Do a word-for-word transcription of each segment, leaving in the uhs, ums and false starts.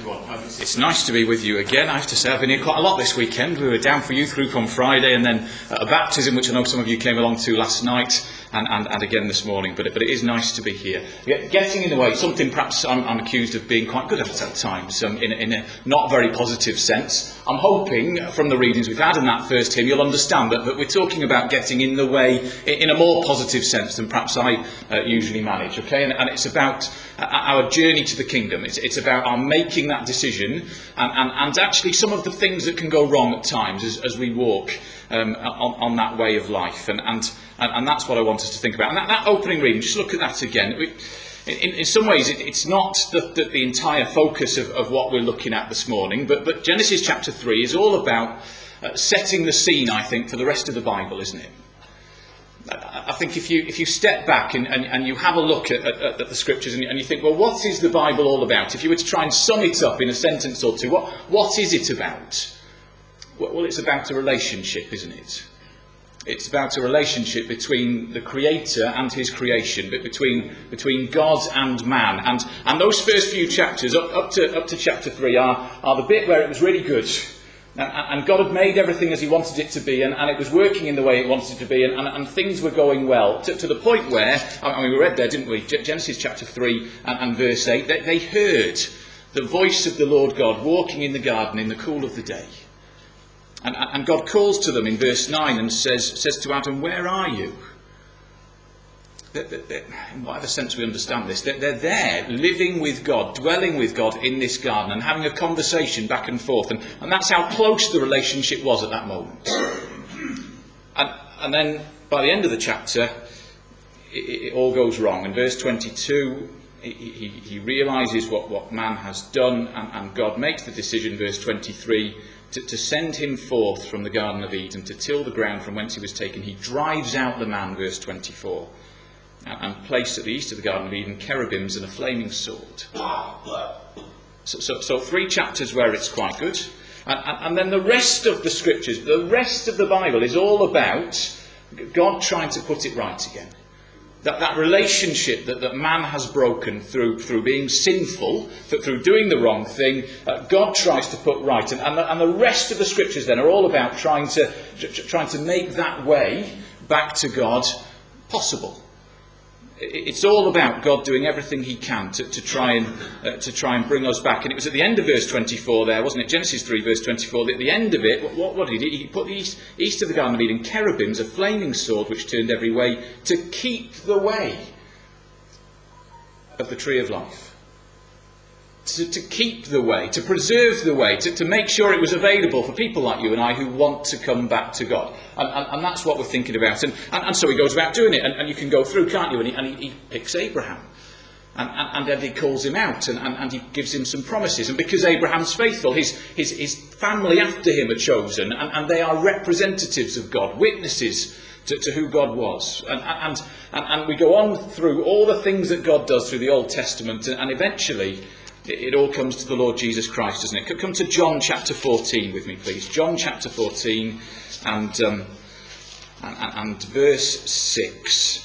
everyone. It's nice to be with you again. I have to say I've been here quite a lot this weekend. We were down for youth group on Friday, and then a baptism, which I know some of you came along to last night, and, and, and again this morning. But, but it is nice to be here. Getting in the way, something perhaps I'm, I'm accused of being quite good at at times, um, in, in a not very positive sense. I'm hoping from the readings we've had in that first hymn you'll understand that, that we're talking about getting in the way in a more positive sense than perhaps I uh, usually manage. Okay, and, and it's about our journey to the kingdom. It's, it's about our making that decision, and, and, and actually some of the things that can go wrong at times as, as we walk um, on, on that way of life. And, and, and that's what I want us to think about. And that, that opening reading, just look at that again. We, in, in some ways, it, it's not the, the, the entire focus of, of what we're looking at this morning, but, but Genesis chapter three is all about uh, setting the scene, I think, for the rest of the Bible, isn't it? I think if you if you step back and, and, and you have a look at, at, at the scriptures and you, and you think, well, what is the Bible all about? If you were to try and sum it up in a sentence or two, what what is it about? Well, it's about a relationship, isn't it? It's about a relationship between the Creator and his creation, but between between God and man. And and those first few chapters, up, up to up to chapter three, are, are the bit where it was really good. And God had made everything as he wanted it to be, and, and it was working in the way it wanted it to be, and, and, and things were going well, to, to the point where, I mean, we read there, didn't we, Genesis chapter three and, and verse eight, they, they heard the voice of the Lord God walking in the garden in the cool of the day. And, and God calls to them in verse nine and says, says to Adam, where are you? They're, they're, in whatever sense we understand this, they're, they're there living with God, dwelling with God in this garden and having a conversation back and forth. And, and that's how close the relationship was at that moment. And, and then by the end of the chapter, it, it all goes wrong. In verse twenty-two, he, he, he realises what, what man has done, and, and God makes the decision, verse twenty-three, to, to send him forth from the Garden of Eden, to till the ground from whence he was taken. He drives out the man, verse twenty-four. And placed at the east of the Garden of Eden cherubims and a flaming sword. So, so, so three chapters where it's quite good. And, and, and then the rest of the scriptures, the rest of the Bible is all about God trying to put it right again. That, that relationship that, that man has broken through, through being sinful, through doing the wrong thing, uh, God tries to put right. And, and, the, and the rest of the scriptures then are all about trying to, trying to make that way back to God possible. It's all about God doing everything he can to, to try and uh, to try and bring us back. And it was at the end of verse twenty-four there, wasn't it? Genesis three, verse twenty-four. At the end of it, what, what did he do? He put the east, east of the Garden of Eden cherubims, a flaming sword which turned every way, to keep the way of the tree of life. To, to keep the way, to preserve the way, to, to make sure it was available for people like you and I who want to come back to God. And, and, and that's what we're thinking about. And, and, and so he goes about doing it. And, and you can go through, can't you? And he, and he, he picks Abraham. And, and, and then he calls him out and, and, and he gives him some promises. And because Abraham's faithful, his, his, his family after him are chosen. And, and they are representatives of God, witnesses to, to who God was. And, and, and, and we go on through all the things that God does through the Old Testament. And, and eventually it all comes to the Lord Jesus Christ, doesn't it? Come to John chapter fourteen with me, please. John chapter fourteen and, um, and, and verse six.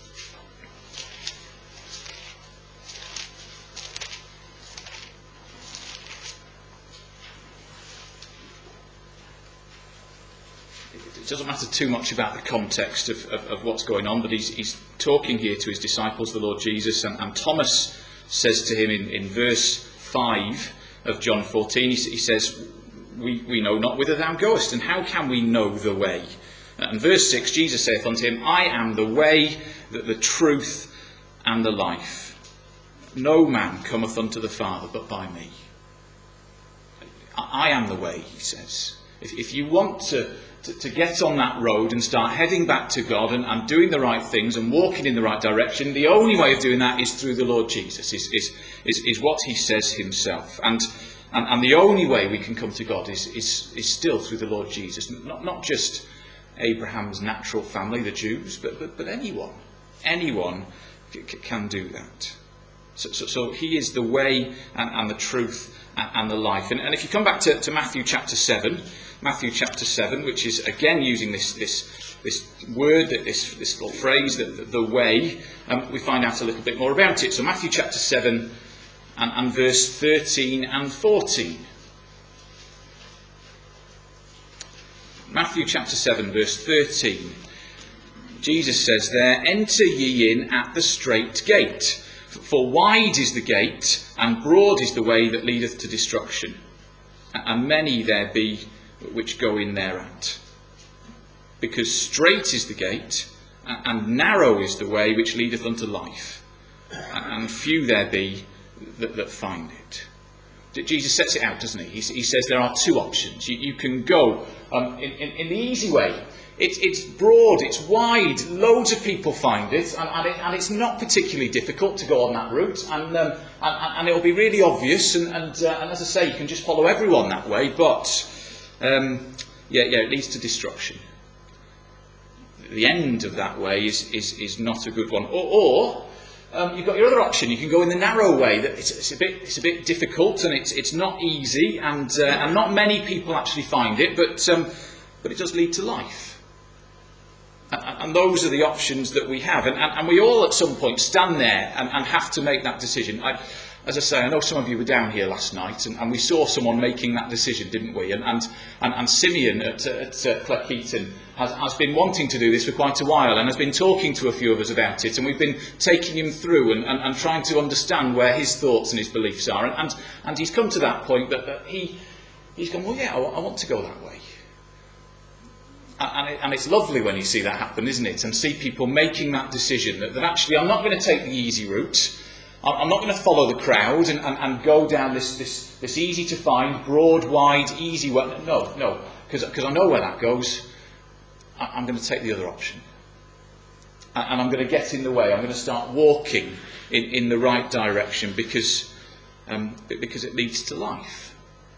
It doesn't matter too much about the context of, of, of what's going on, but he's, he's talking here to his disciples, the Lord Jesus, and, and Thomas says to him in, in verse five of John fourteen, he, he says, we, we know not whither thou goest, and how can we know the way? And verse six, Jesus saith unto him, I am the way, the, the truth, and the life. No man cometh unto the Father but by me. I, I am the way, he says. If, if you want to To, to get on that road and start heading back to God and, and doing the right things and walking in the right direction, the only way of doing that is through the Lord Jesus, is, is, is, is what he says himself. And, and, and the only way we can come to God is, is, is still through the Lord Jesus. Not, not just Abraham's natural family, the Jews, but, but, but anyone. Anyone c- c- can do that. So, so, so he is the way and, and the truth and, and the life. And, and if you come back to, to Matthew chapter seven, Matthew chapter seven, which is again using this this this word, this this little phrase, the, the, the way, um, we find out a little bit more about it. So Matthew chapter seven and, and verse thirteen and fourteen. Matthew chapter seven, verse thirteen. Jesus says there, "Enter ye in at the strait gate, for wide is the gate, and broad is the way that leadeth to destruction, and many there be which go in thereat. Because strait is the gate, and narrow is the way which leadeth unto life, and few there be that, that find it." Jesus sets it out, doesn't he? He, he says there are two options. You, you can go um, in, in, in the easy way. It, it's broad, it's wide, loads of people find it, and, and, it, and it's not particularly difficult to go on that route, and, um, and, and it'll be really obvious, and, and, uh, and as I say, you can just follow everyone that way, but um, yeah, yeah, it leads to destruction. The end of that way is, is, is not a good one. Or, or um, you've got your other option. You can go in the narrow way. That it's, it's a bit it's a bit difficult, and it's it's not easy, and uh, and not many people actually find it, but um, but it does lead to life. And, and those are the options that we have, and, and, and we all at some point stand there and, and have to make that decision. I, As I say, I know some of you were down here last night, and, and we saw someone making that decision, didn't we? And and, and, and Simeon at, at uh, Cleckheaton has, has been wanting to do this for quite a while, and has been talking to a few of us about it, and we've been taking him through and, and, and trying to understand where his thoughts and his beliefs are. And, and, and he's come to that point that, that he, he's gone, well, yeah, I, I want to go that way. And, it, and it's lovely when you see that happen, isn't it? And see people making that decision, that, that actually I'm not going to take the easy route. I'm not going to follow the crowd and, and, and go down this, this, this easy to find, broad, wide, easy way. No, no, because I know where that goes. I, I'm going to take the other option. And, and I'm going to get in the way. I'm going to start walking in, in the right direction because, um, because it leads to life.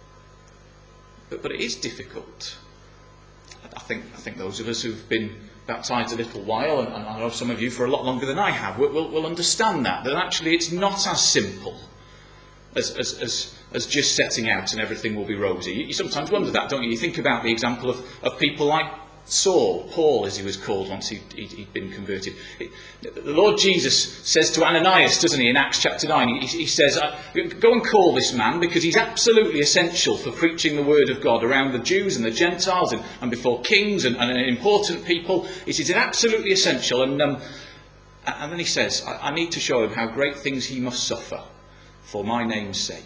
But, but it is difficult. I think, I think those of us who've been baptised a little while, and, and I know some of you for a lot longer than I have, will, will, will understand that, that actually it's not as simple as, as, as, as just setting out and everything will be rosy. You, you sometimes wonder that, don't you? You think about the example of, of people like Saul, Paul as he was called once he'd, he'd, he'd been converted. It, the Lord Jesus says to Ananias, doesn't he, in Acts chapter nine, he, he says, go and call this man because he's absolutely essential for preaching the word of God around the Jews and the Gentiles and, and before kings and, and important people. He says it's absolutely essential, and, um, and then he says, I, I need to show him how great things he must suffer for my name's sake.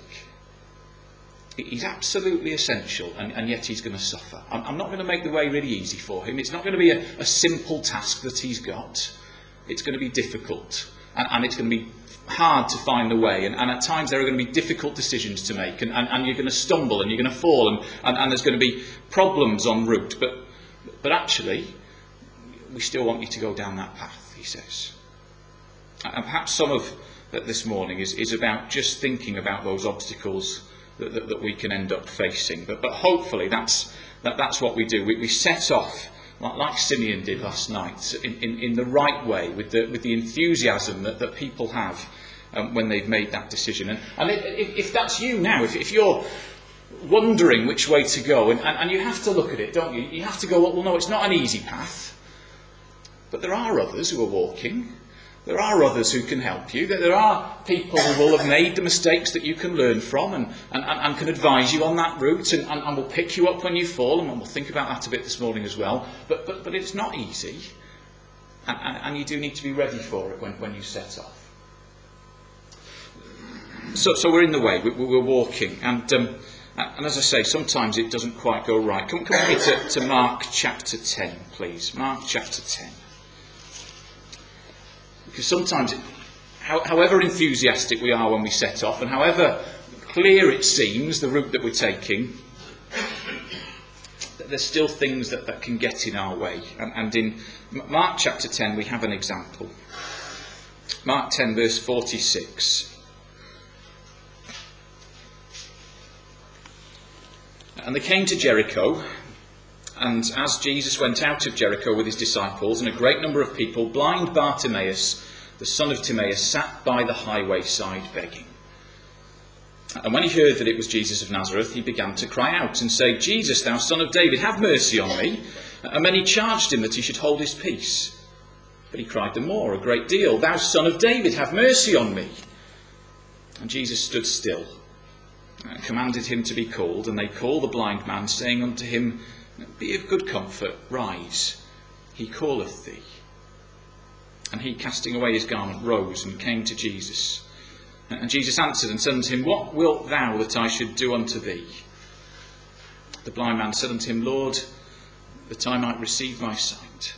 He's absolutely essential, and, and yet he's going to suffer. I'm, I'm not going to make the way really easy for him. It's not going to be a, a simple task that he's got. It's going to be difficult, and, and it's going to be hard to find the way, and, and at times there are going to be difficult decisions to make, and, and, and you're going to stumble, and you're going to fall, and, and, and there's going to be problems en route. But, but actually, we still want you to go down that path, he says. And perhaps some of this morning is, is about just thinking about those obstacles That, that, that we can end up facing. But, but hopefully that's, that, that's what we do. We, we set off, like, like Simeon did last night, in, in, in the right way, with the, with the enthusiasm that, that people have um, when they've made that decision. And, and if, if that's you now, if, if you're wondering which way to go, and, and, and you have to look at it, don't you? You have to go, well, no, it's not an easy path. But there are others who are walking. There are others who can help you. There are people who will have made the mistakes that you can learn from and, and, and can advise you on that route and, and, and will pick you up when you fall. And we'll think about that a bit this morning as well. But, but, but it's not easy. And, and, and you do need to be ready for it when, when you set off. So, so we're in the way. We, we're walking. And, um, and as I say, sometimes it doesn't quite go right. Come, come with me to, to Mark chapter ten, please. Mark chapter ten. Because sometimes, it, how, however enthusiastic we are when we set off, and however clear it seems, the route that we're taking, there's still things that, that can get in our way. And, and in Mark chapter ten, we have an example. Mark ten, verse forty-six. And they came to Jericho, and as Jesus went out of Jericho with his disciples and a great number of people, blind Bartimaeus, the son of Timaeus, sat by the highway side begging. And when he heard that it was Jesus of Nazareth, he began to cry out and say, Jesus, thou son of David, have mercy on me. And many charged him that he should hold his peace. But he cried the more, a great deal, thou son of David, have mercy on me. And Jesus stood still, and commanded him to be called, and they called the blind man, saying unto him, Be of good comfort, rise, he calleth thee. And he, casting away his garment, rose and came to Jesus. And Jesus answered and said unto him, What wilt thou that I should do unto thee? The blind man said unto him, Lord, that I might receive my sight.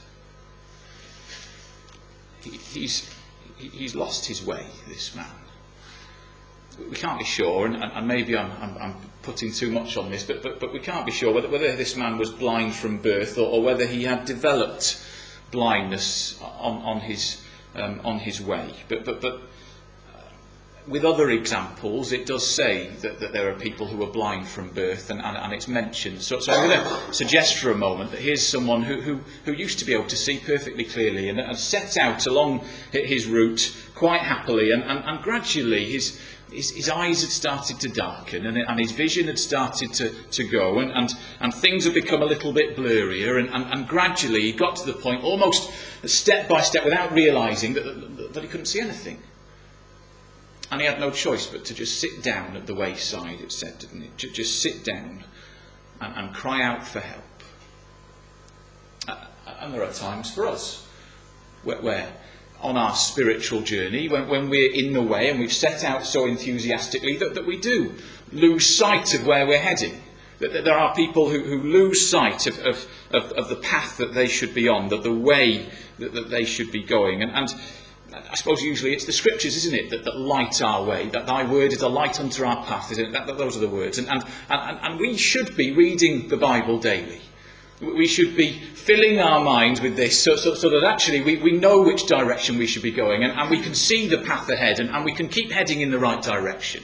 He, he's, he's lost his way, this man. We can't be sure, and, and maybe I'm, I'm, I'm putting too much on this, but, but, but we can't be sure whether, whether this man was blind from birth or, or whether he had developed blindness on, on, his, um, on his way. But, but, but with other examples, it does say that, that there are people who are blind from birth, and, and, and it's mentioned. So, so I'm going to suggest for a moment that here's someone who, who, who used to be able to see perfectly clearly and, and set out along his route quite happily, and, and, and gradually his, his, his eyes had started to darken, and, and his vision had started to, to go, and, and, and things had become a little bit blurrier, and, and, and gradually he got to the point, almost step by step, without realising that, that, that he couldn't see anything. And he had no choice but to just sit down at the wayside, it said, didn't it? Just sit down and, and cry out for help. Uh, and there are times for us where, where on our spiritual journey, when, when we're in the way and we've set out so enthusiastically that, that we do lose sight of where we're heading. That, that there are people who, who lose sight of, of, of, of the path that they should be on, that the way that, that they should be going. And, and I suppose usually it's the scriptures, isn't it, that, that light our way, that thy word is a light unto our path, isn't it? That, that, those are the words. And, and, and, and we should be reading the Bible daily. We should be filling our minds with this so, so, so that actually we, we know which direction we should be going, and, and we can see the path ahead, and, and we can keep heading in the right direction.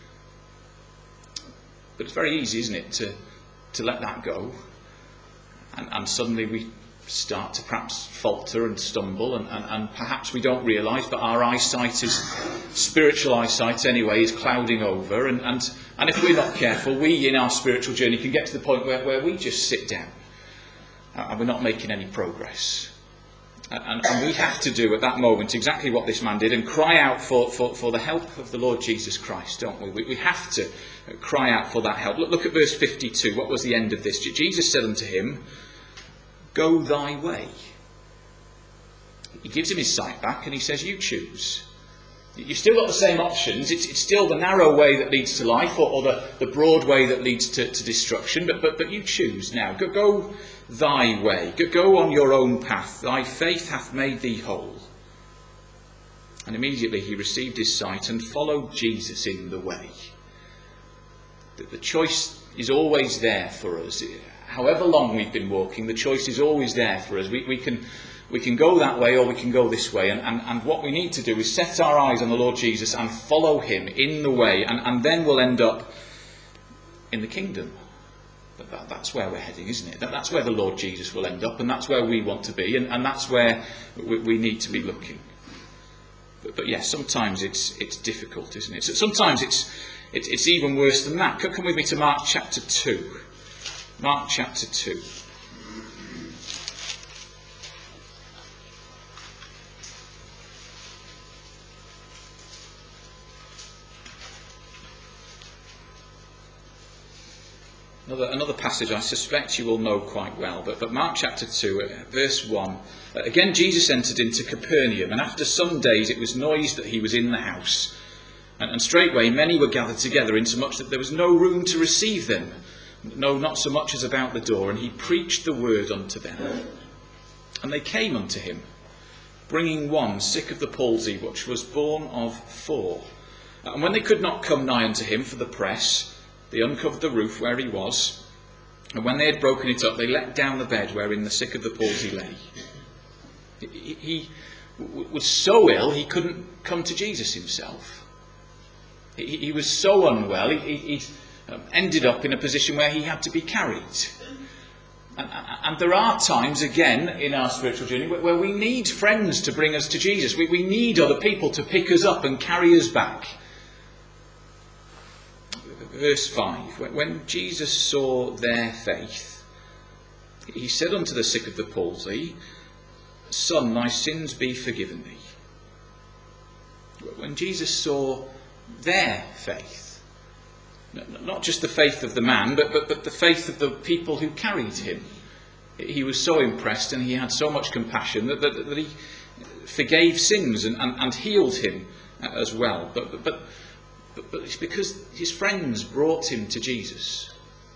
But it's very easy, isn't it, to, to let that go, and, and suddenly we start to perhaps falter and stumble, and, and, and perhaps we don't realise that our eyesight is, spiritual eyesight anyway, is clouding over, and, and, and if we're not careful, we in our spiritual journey can get to the point where, where we just sit down and we're not making any progress. And, and we have to do at that moment exactly what this man did, and cry out for, for, for the help of the Lord Jesus Christ, don't we? we? We have to cry out for that help. Look, look at verse fifty-two. What was the end of this? Jesus said unto him, Go thy way. He gives him his sight back and he says, you choose. You've still got the same options. It's, it's still the narrow way that leads to life, or, or the, the broad way that leads to, to destruction. But, but, but you choose now. Go, go thy way. Go, go on your own path. Thy faith hath made thee whole. And immediately he received his sight and followed Jesus in the way. The, the choice is always there for us. However long we've been walking, the choice is always there for us. We, we can we can go that way or we can go this way. And, and, and what we need to do is set our eyes on the Lord Jesus and follow him in the way. And, and then we'll end up in the kingdom. But that, that's where we're heading, isn't it? That, that's where the Lord Jesus will end up. And that's where we want to be. And, and that's where we, we need to be looking. But, but yes, sometimes it's it's difficult, isn't it? So sometimes it's, it's, it's even worse than that. Come with me to Mark chapter two. Mark chapter two. Another, another passage I suspect you will know quite well, but, but Mark chapter two, verse one. Again Jesus entered into Capernaum, and after some days it was noised that he was in the house. And, and straightway many were gathered together, insomuch that there was no room to receive them. No, not so much as about the door, and he preached the word unto them. And they came unto him, bringing one sick of the palsy, which was born of four. And when they could not come nigh unto him for the press, they uncovered the roof where he was, and when they had broken it up, they let down the bed wherein the sick of the palsy lay. He, he was so ill he couldn't come to Jesus himself. He, he was so unwell, he, he, he'd Um, ended up in a position where he had to be carried. And, and there are times, again, in our spiritual journey where, where we need friends to bring us to Jesus. We, we need other people to pick us up and carry us back. Verse five. When Jesus saw their faith, he said unto the sick of the palsy, Son, thy sins be forgiven thee. When Jesus saw their faith. Not just the faith of the man, but, but, but the faith of the people who carried him. He was so impressed and he had so much compassion that, that, that he forgave sins and, and, and healed him as well. But, but, but, but it's because his friends brought him to Jesus.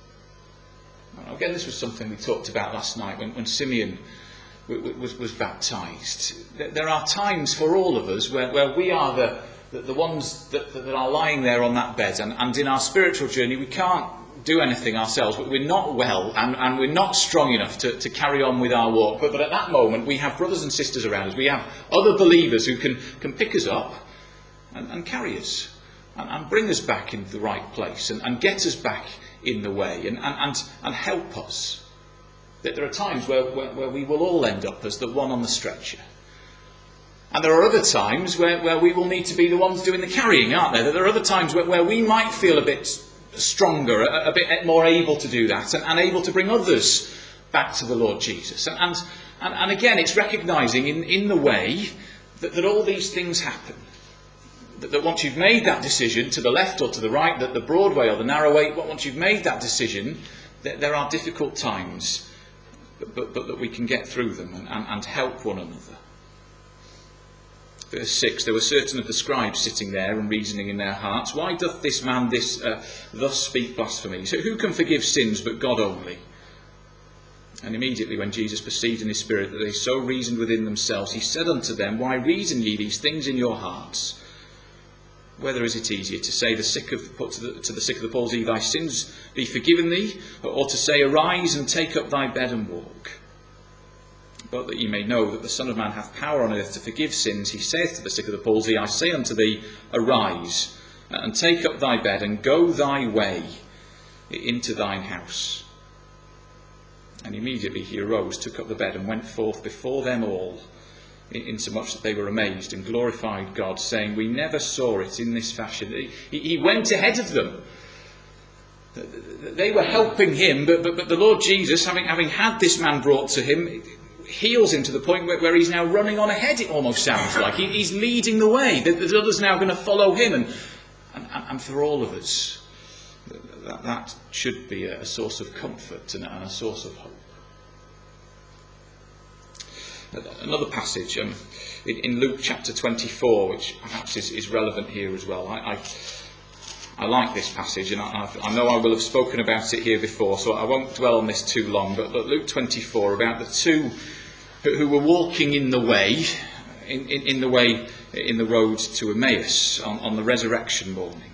Again, this was something we talked about last night when, when Simeon was, was baptised. There are times for all of us where, where we are the, the, the ones that, that are lying there on that bed, and, and in our spiritual journey we can't do anything ourselves, but we're not well and, and we're not strong enough to, to carry on with our walk. But, but at that moment we have brothers and sisters around us. We have other believers who can, can pick us up and, and carry us and, and bring us back into the right place and, and get us back in the way and, and, and, and help us. That there are times where, where, where we will all end up as the one on the stretcher. And there are other times where, where we will need to be the ones doing the carrying, aren't there? There are other times where, where we might feel a bit stronger, a, a bit more able to do that and, and able to bring others back to the Lord Jesus. And, and, and, and again, it's recognising in, in the way that, that all these things happen. That, that once you've made that decision to the left or to the right, that the broad way or the narrow way, once you've made that decision, that there are difficult times, but, but, but that we can get through them and, and, and help one another. Verse six, there were certain of the scribes sitting there and reasoning in their hearts, why doth this man this uh, thus speak blasphemy? So who can forgive sins but God only? And immediately when Jesus perceived in his spirit that they so reasoned within themselves, he said unto them, why reason ye these things in your hearts? Whether is it easier to say the sick of, put to the, to the sick of the palsy, thy sins be forgiven thee, or to say, arise and take up thy bed and walk? But that ye may know that the Son of Man hath power on earth to forgive sins, he saith to the sick of the palsy, I say unto thee, arise, and take up thy bed, and go thy way into thine house. And immediately he arose, took up the bed, and went forth before them all, insomuch that they were amazed, and glorified God, saying, we never saw it in this fashion. He, he went ahead of them. They were helping him, but, but, but the Lord Jesus, having, having had this man brought to him, heals him to the point where, where he's now running on ahead, it almost sounds like. He, he's leading the way. There's others now going to follow him. And, and, and for all of us, that, that should be a source of comfort and a source of hope. Another passage um, in, in Luke chapter twenty-four, which perhaps is, is relevant here as well. I, I, I like this passage, and I, I know I will have spoken about it here before, so I won't dwell on this too long. But, but Luke twenty-four, about the two who, who were walking in the way, in, in, in the way, in the road to Emmaus on, on the resurrection morning.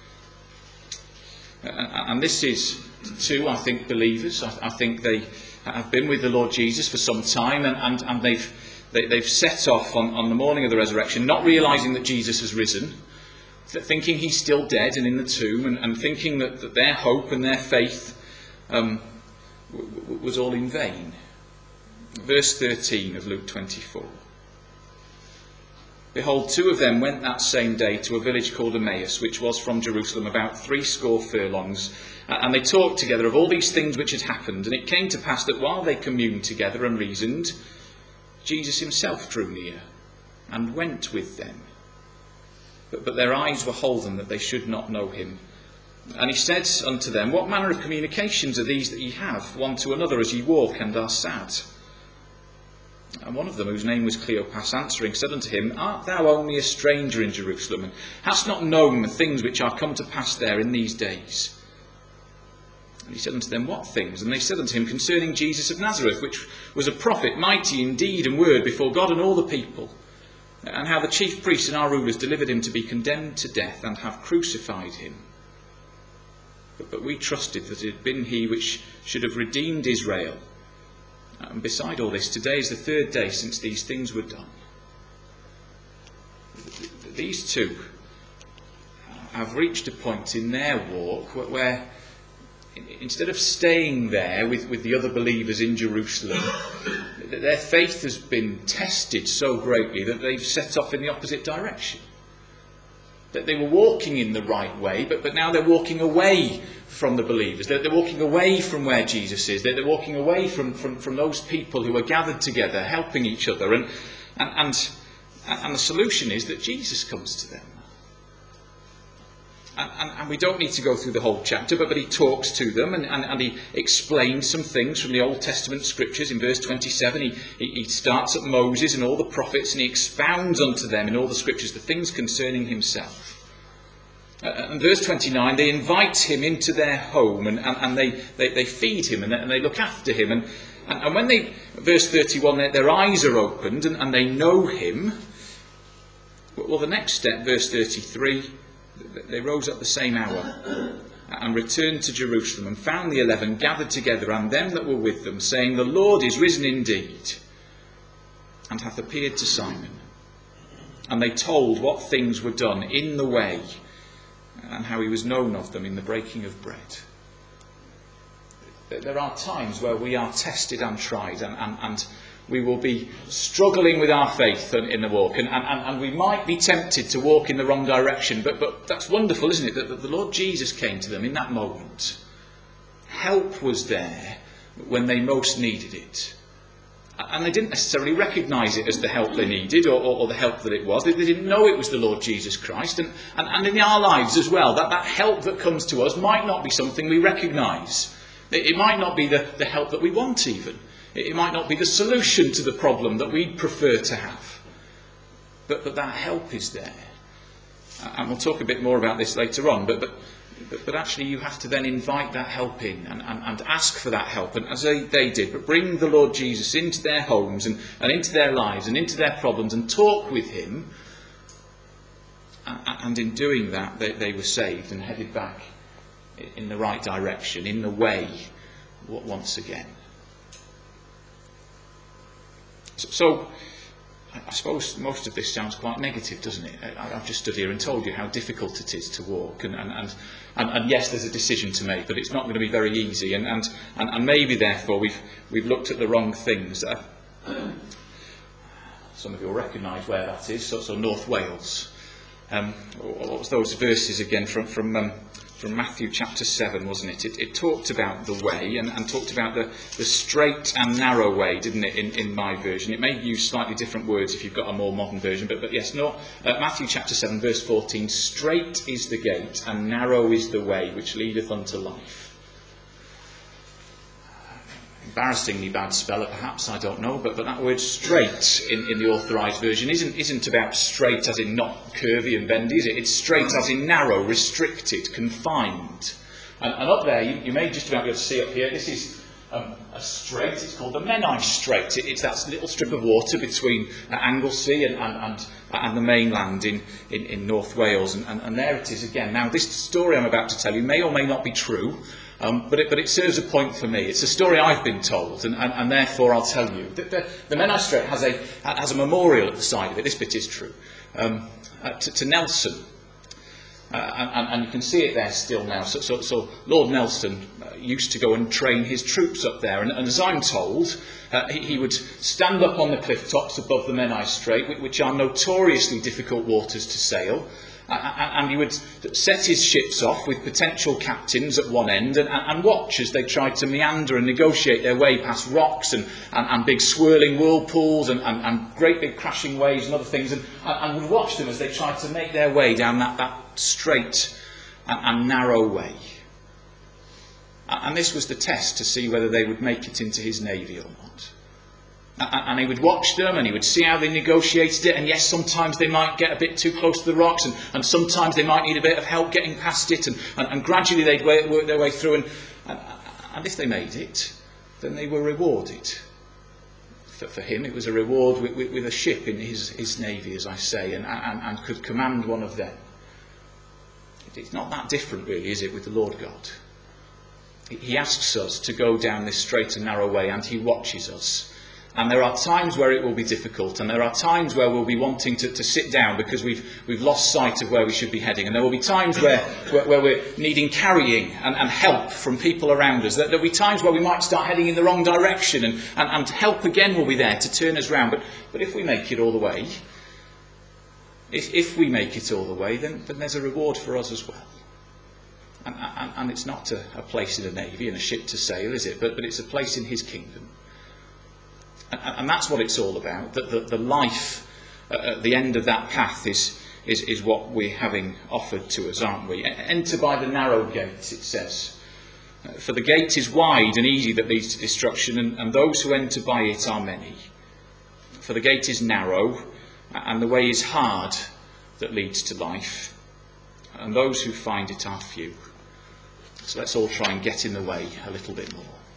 And, and this is two, I think, believers. I, I think they have been with the Lord Jesus for some time, and, and, and they've they, they've set off on, on the morning of the resurrection, not realising that Jesus has risen, thinking he's still dead and in the tomb, and, and thinking that, that their hope and their faith um, w- w- was all in vain. Verse thirteen of Luke twenty-four. Behold, two of them went that same day to a village called Emmaus, which was from Jerusalem about threescore furlongs, and they talked together of all these things which had happened. And it came to pass that while they communed together and reasoned, Jesus himself drew near and went with them. But, but their eyes were holden that they should not know him. And he said unto them, what manner of communications are these that ye have one to another as ye walk and are sad? And one of them, whose name was Cleopas, answering, said unto him, art thou only a stranger in Jerusalem, and hast not known the things which are come to pass there in these days? And he said unto them, what things? And they said unto him, concerning Jesus of Nazareth, which was a prophet, mighty in deed and word before God and all the people, and how the chief priests and our rulers delivered him to be condemned to death, and have crucified him. But, but we trusted that it had been he which should have redeemed Israel. And beside all this, today is the third day since these things were done. These two have reached a point in their walk where, instead of staying there with, with the other believers in Jerusalem, their faith has been tested so greatly that they've set off in the opposite direction. That they were walking in the right way, but, but now they're walking away from the believers. They're, they're walking away from where Jesus is. They're, they're walking away from, from, from those people who are gathered together, helping each other. And, and, and, and the solution is that Jesus comes to them. And, and we don't need to go through the whole chapter, but, but he talks to them and, and, and he explains some things from the Old Testament scriptures. In verse twenty-seven, he, he, he starts at Moses and all the prophets, and he expounds unto them in all the scriptures the things concerning himself. Uh, and verse twenty-nine, they invite him into their home, and, and, and they, they, they feed him, and they, and they look after him. And, and, and when they, verse thirty-one, their, their eyes are opened, and, and they know him. Well, the next step, verse thirty-three, they rose up the same hour and returned to Jerusalem and found the eleven gathered together and them that were with them, saying, The Lord is risen indeed and hath appeared to Simon. And they told what things were done in the way and how he was known of them in the breaking of bread. There are times where we are tested and tried, and, and, and we will be struggling with our faith in the walk, and, and, and we might be tempted to walk in the wrong direction, but, but that's wonderful, isn't it, that, that the Lord Jesus came to them in that moment. Help was there when they most needed it. And they didn't necessarily recognise it as the help they needed, or, or, or the help that it was. They, they didn't know it was the Lord Jesus Christ. And, and, and in our lives as well, that, that help that comes to us might not be something we recognise. It, it might not be the, the help that we want even. It might not be the solution to the problem that we'd prefer to have. But, but that help is there. And we'll talk a bit more about this later on. But, but, but, but actually you have to then invite that help in and, and, and ask for that help. And as they, they did, but bring the Lord Jesus into their homes and, and into their lives and into their problems and talk with him. And, and in doing that, they, they were saved and headed back in the right direction, in the way, once again. So, I suppose most of this sounds quite negative, doesn't it? I've just stood here and told you how difficult it is to walk. And, and, and, and, and yes, there's a decision to make, but it's not going to be very easy. And, and, and, and maybe, therefore, we've, we've looked at the wrong things. Uh, some of you will recognise where that is, so, so North Wales. Um, what was those verses again from... from um, From Matthew chapter seven, wasn't it? It, it talked about the way and, and talked about the, the straight and narrow way, didn't it, in, in my version? It may use slightly different words if you've got a more modern version, but, but yes, no, uh, Matthew chapter seven, verse fourteen, straight is the gate and narrow is the way which leadeth unto life. Embarrassingly bad speller, perhaps, I don't know, but, but that word straight in, in the authorised version isn't, isn't about straight as in not curvy and bendy, is it? It's straight as in narrow, restricted, confined. And, and up there, you, you may just about be able to see up here, this is um, a strait, it's called the Menai Strait. It, it's that little strip of water between uh, Anglesey and, and, and, and the mainland in, in, in North Wales, and, and, and there it is again. Now, this story I'm about to tell you may or may not be true, Um, but, it, but it serves a point for me. It's a story I've been told, and, and, and therefore I'll tell you. The, the, the Menai Strait has a, has a memorial at the side of it, this bit is true, um, uh, to, to Nelson. Uh, and, and you can see it there still now. So, so, so Lord Nelson uh, used to go and train his troops up there. And, and as I'm told, uh, he, he would stand up on the cliff tops above the Menai Strait, which are notoriously difficult waters to sail. And he would set his ships off with potential captains at one end and, and watch as they tried to meander and negotiate their way past rocks and, and, and big swirling whirlpools and, and, and great big crashing waves and other things, and, and would watch them as they tried to make their way down that, that straight and, and narrow way. And this was the test to see whether they would make it into his navy or not. And he would watch them and he would see how they negotiated it. And yes, sometimes they might get a bit too close to the rocks, and, and sometimes they might need a bit of help getting past it. And, and, and gradually they'd work their way through. And, and, and if they made it, then they were rewarded. For, for him, it was a reward with, with, with a ship in his, his navy, as I say, and, and, and could command one of them. It's not that different, really, is it, with the Lord God? He asks us to go down this straight and narrow way, and he watches us. And there are times where it will be difficult, and there are times where we'll be wanting to, to sit down because we've we've lost sight of where we should be heading. And there will be times where, where, where we're needing carrying and, and help from people around us. There will be times where we might start heading in the wrong direction, and, and, and help again will be there to turn us round. But, but if we make it all the way, if, if we make it all the way, then, then there's a reward for us as well. And, and, and it's not a, a place in a navy and a ship to sail, is it? But, but it's a place in his kingdom. And, and that's what it's all about. That the, the life uh, at the end of that path is, is, is what we're having offered to us, aren't we? Enter by the narrow gate, it says. For the gate is wide and easy that leads to destruction, and, and those who enter by it are many. For the gate is narrow, and the way is hard that leads to life, and those who find it are few. So let's all try and get in the way a little bit more.